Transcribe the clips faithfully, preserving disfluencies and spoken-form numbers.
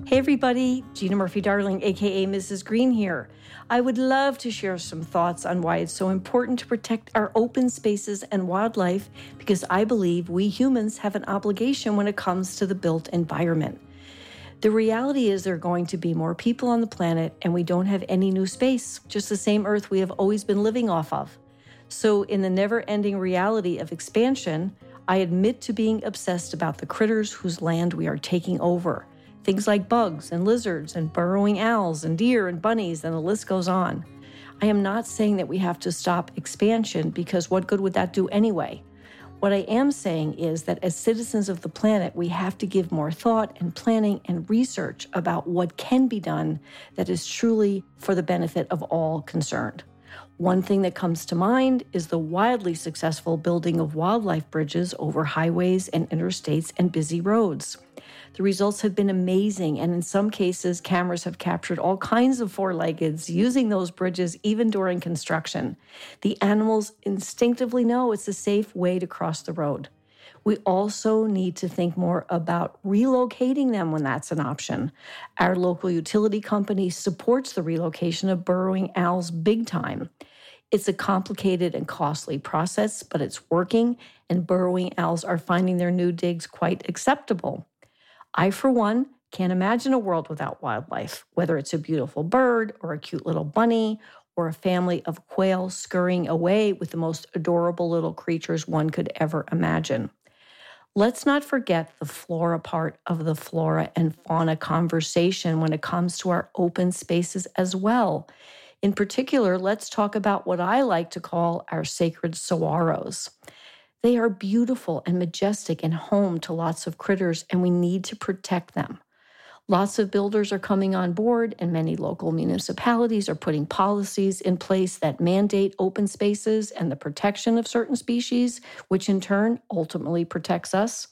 Hey everybody, Gina Murphy-Darling, aka Missus Green here. I would love to share some thoughts on why it's so important to protect our open spaces and wildlife, because I believe we humans have an obligation when it comes to the built environment. The reality is there are going to be more people on the planet and we don't have any new space, just the same Earth we have always been living off of. So in the never-ending reality of expansion, I admit to being obsessed about the critters whose land we are taking over. Things like bugs and lizards and burrowing owls and deer and bunnies, and the list goes on. I am not saying that we have to stop expansion, because what good would that do anyway? What I am saying is that as citizens of the planet, we have to give more thought and planning and research about what can be done that is truly for the benefit of all concerned. One thing that comes to mind is the wildly successful building of wildlife bridges over highways and interstates and busy roads. The results have been amazing, and in some cases, cameras have captured all kinds of four-leggeds using those bridges even during construction. The animals instinctively know it's a safe way to cross the road. We also need to think more about relocating them when that's an option. Our local utility company supports the relocation of burrowing owls big time. It's a complicated and costly process, but it's working, and burrowing owls are finding their new digs quite acceptable. I, for one, can't imagine a world without wildlife, whether it's a beautiful bird or a cute little bunny or a family of quail scurrying away with the most adorable little creatures one could ever imagine. Let's not forget the flora part of the flora and fauna conversation when it comes to our open spaces as well. In particular, let's talk about what I like to call our sacred saguaros. They are beautiful and majestic and home to lots of critters, and we need to protect them. Lots of builders are coming on board, and many local municipalities are putting policies in place that mandate open spaces and the protection of certain species, which in turn ultimately protects us.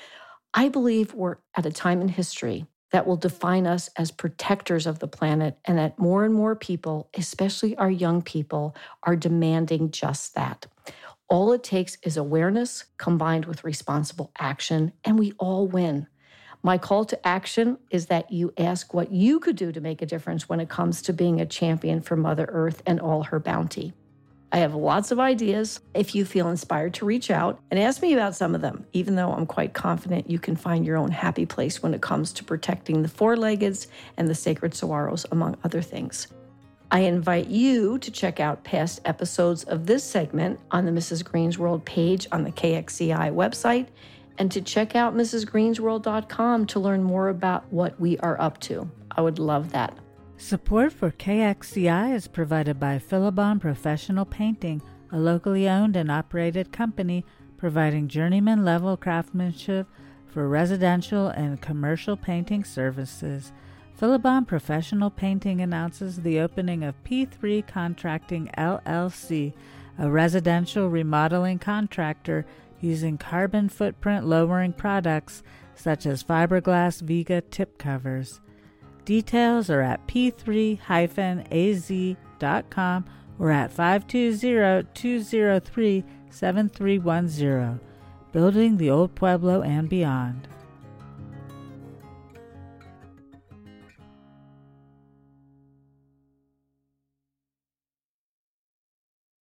I believe we're at a time in history that will define us as protectors of the planet, and that more and more people, especially our young people, are demanding just that. All it takes is awareness combined with responsible action, and we all win. My call to action is that you ask what you could do to make a difference when it comes to being a champion for Mother Earth and all her bounty. I have lots of ideas. If you feel inspired to reach out and ask me about some of them, even though I'm quite confident you can find your own happy place when it comes to protecting the four-leggeds and the sacred saguaros, among other things. I invite you to check out past episodes of this segment on the Missus Green's World page on the K X C I website, and to check out Missus Greens World dot com to learn more about what we are up to. I would love that. Support for K X C I is provided by Philibon Professional Painting, a locally owned and operated company providing journeyman-level craftsmanship for residential and commercial painting services. Philibon Professional Painting announces the opening of P three Contracting L L C, a residential remodeling contractor using carbon footprint lowering products such as fiberglass Viga tip covers. Details are at p three dash a z dot com or at five two zero, two zero three, seven three one zero. Building the Old Pueblo and beyond.